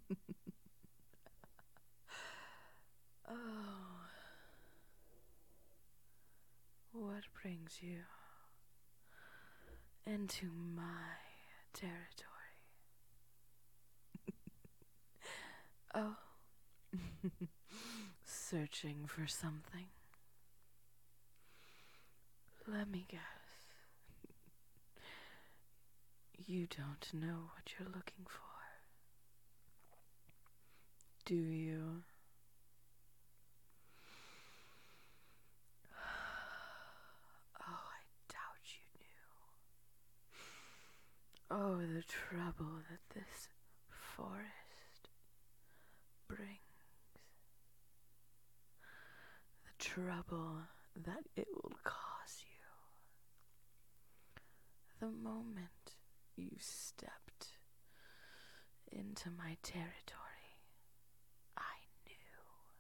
Oh, what brings you into my territory? Oh, searching for something. Let me guess. You don't know what you're looking for, do you? Oh, I doubt you knew. Oh, the trouble that this forest brings. The trouble that it will cause you. The moment you stepped into my territory, I knew.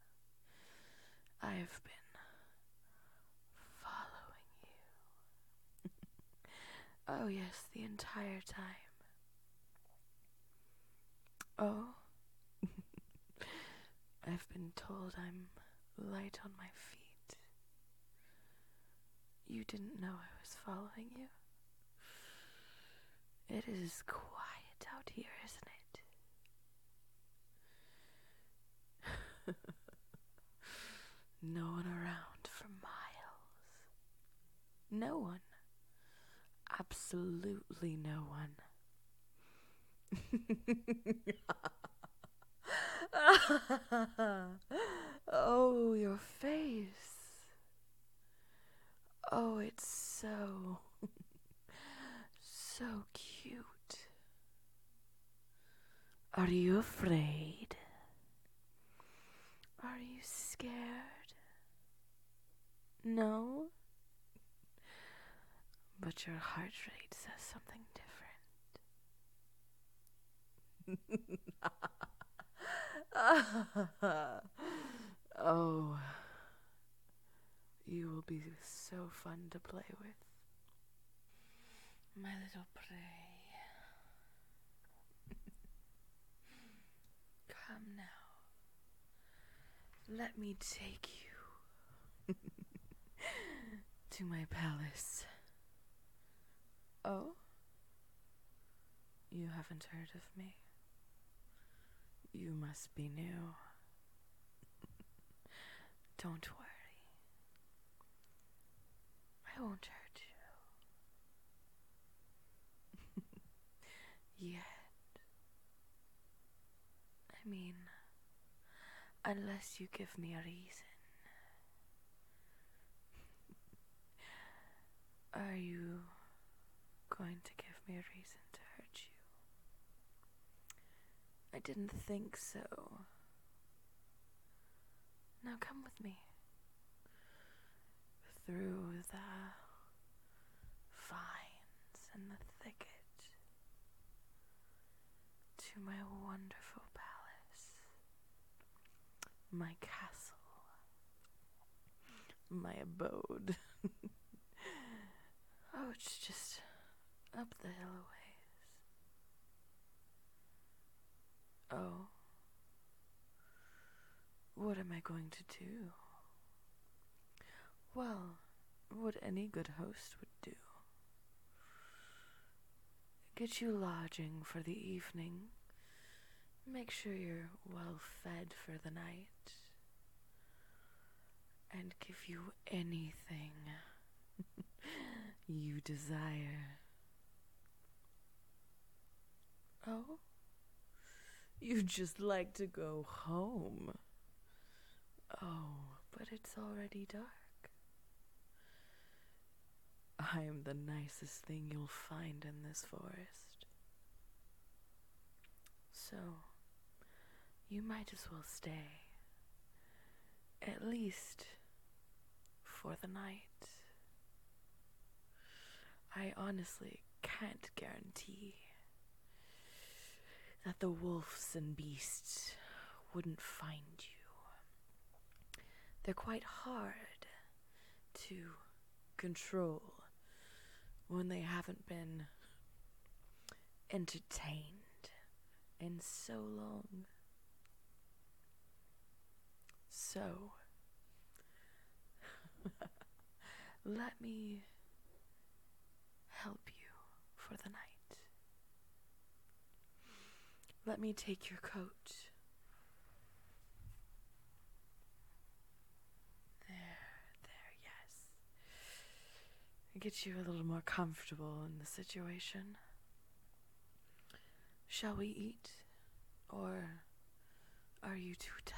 I've been following you. Oh, yes, the entire time. Oh, I've been told I'm light on my feet. You didn't know I was following you? It is quiet out here, isn't it? No one around for miles. No one. Absolutely no one. Oh, your face. Oh, it's so cute. Are you afraid? Are you scared? No? But your heart rate says something different. Oh, you will be so fun to play with. My little prey. Come now. Let me take you to my palace. Oh? You haven't heard of me? You must be new. Don't worry. I won't hurt you. Yet. I mean, unless you give me a reason. Are you going to give me a reason to hurt you? I didn't think so. Now come with me. Through the vines and the thicket to my wonderful palace, my castle, my abode. Oh, it's just up the hill a ways. Oh, what am I going to do? Well, what any good host would do. Get you lodging for the evening. Make sure you're well fed for the night. And give you anything you desire. Oh? You'd just like to go home. Oh, but it's already dark. I am the nicest thing you'll find in this forest. So, you might as well stay. At least for the night. I honestly can't guarantee that the wolves and beasts wouldn't find you. They're quite hard to control when they haven't been entertained in so long. So, let me help you for the night. Let me take your coat. There, yes. Get you a little more comfortable in the situation. Shall we eat? Or are you too tired?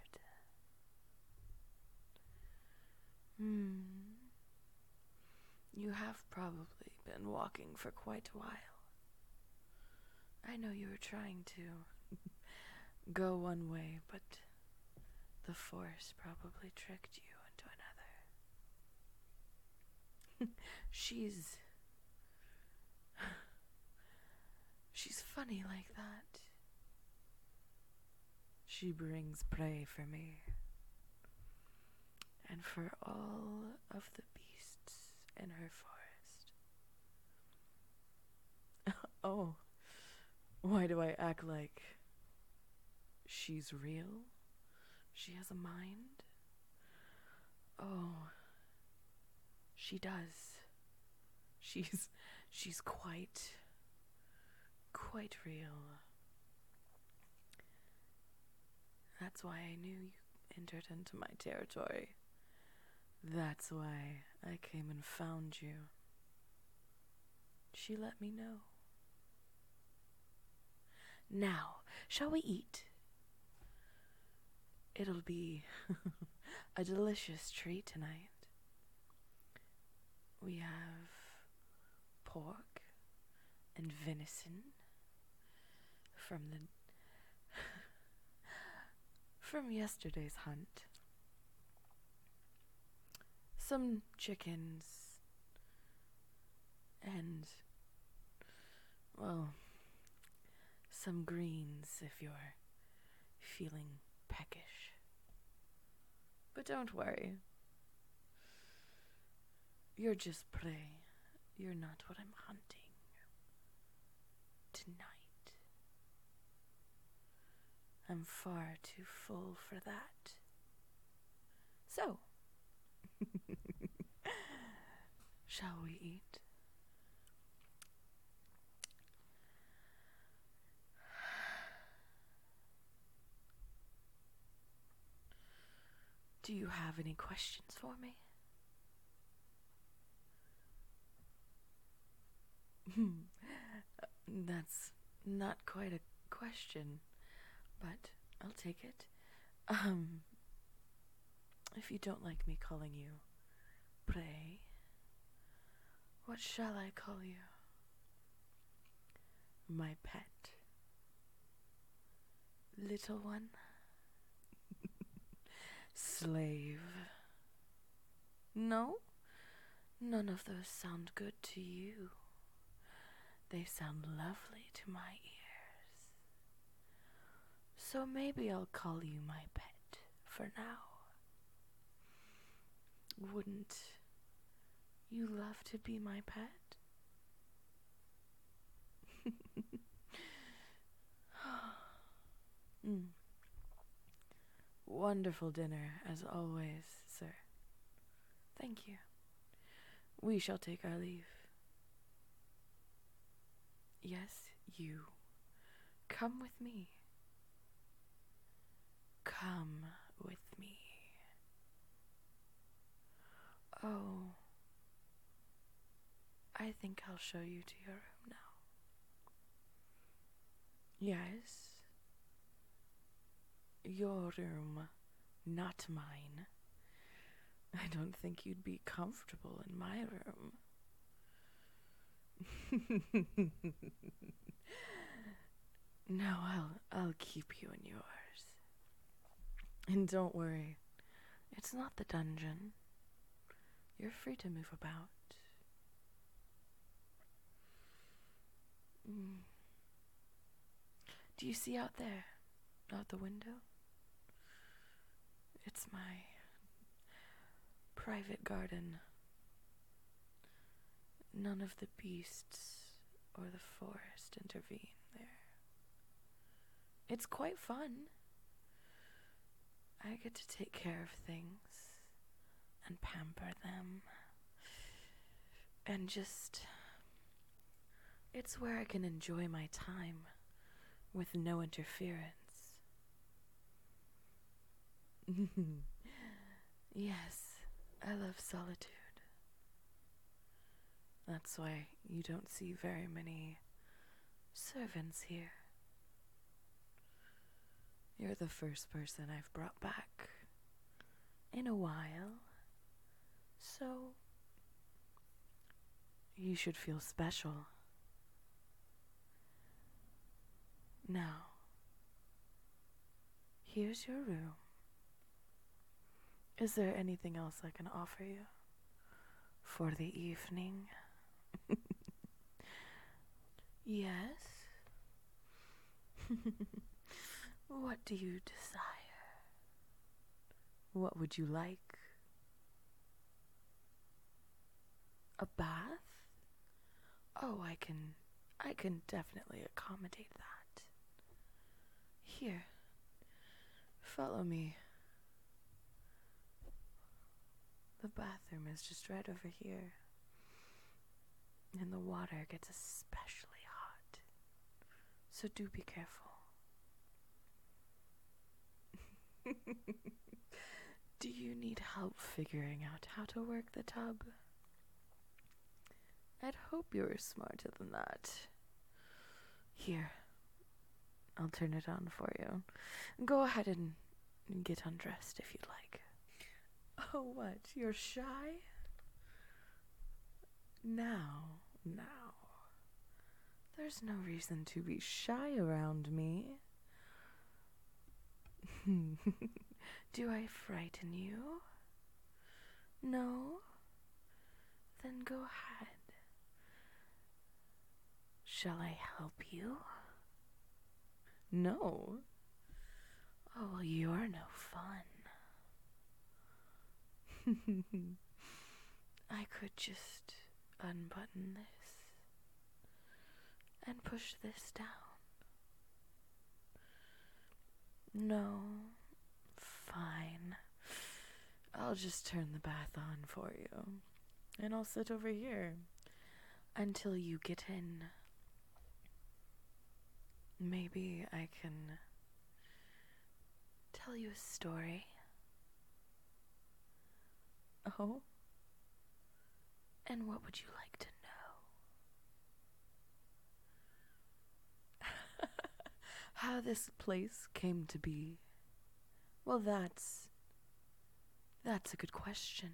You have probably been walking for quite a while. I know you were trying to go one way, but the Force probably tricked you into another. She's funny like that. She brings prey for me, and for all of the beasts in her forest. Oh, why do I act like she's real? She has a mind? Oh, she does. She's quite real. That's why I knew you entered into my territory. That's why I came and found you. She let me know. Now, shall we eat? It'll be a delicious treat tonight. We have pork and venison from yesterday's hunt. Some chickens and, well, some greens if you're feeling peckish. But don't worry. You're just prey. You're not what I'm hunting tonight. I'm far too full for that. So, shall we eat? Do you have any questions for me? That's not quite a question, but I'll take it. If you don't like me calling you prey, what shall I call you? My pet? Little one? Slave? No? None of those sound good to you. They sound lovely to my ears. So maybe I'll call you my pet for now. Wouldn't you love to be my pet? Wonderful dinner, as always, sir. Thank you. We shall take our leave. Yes, you. Come with me. Come with me. Oh, I think I'll show you to your room now. Yes. Your room, not mine. I don't think you'd be comfortable in my room. No, I'll keep you in yours. And don't worry, it's not the dungeon. You're free to move about. Do you see out there, out the window? It's my private garden. None of the beasts or the forest intervene there. It's quite fun. I get to take care of things and pamper them. And just, it's where I can enjoy my time with no interference. Yes, I love solitude. That's why you don't see very many servants here. You're the first person I've brought back in a while, so you should feel special. Now, here's your room. Is there anything else I can offer you for the evening? Yes? What do you desire? What would you like? A bath? Oh, I can definitely accommodate that. Here, follow me. The bathroom is just right over here. And the water gets especially hot. So do be careful. Do you need help figuring out how to work the tub? I'd hope you were smarter than that. Here, I'll turn it on for you. Go ahead and get undressed if you'd like. Oh, what? You're shy? Now. There's no reason to be shy around me. Do I frighten you? No? Then go ahead. Shall I help you? No? Oh, well, you're no fun. I could just unbutton this and push this down. No, fine. I'll just turn the bath on for you, and I'll sit over here until you get in. Maybe I can tell you a story. Oh? And what would you like to know? How this place came to be? Well, that's a good question.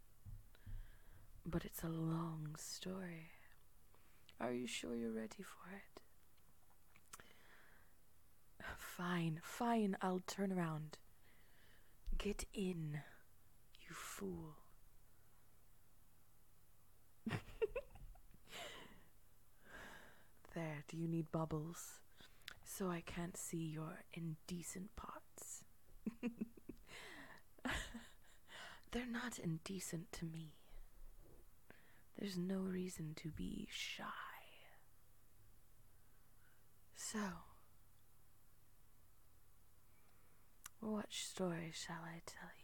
But it's a long story. Are you sure you're ready for it? Fine, I'll turn around. Get in, you fool. There, do you need bubbles? So I can't see your indecent pots. They're not indecent to me. There's no reason to be shy. So, what story shall I tell you?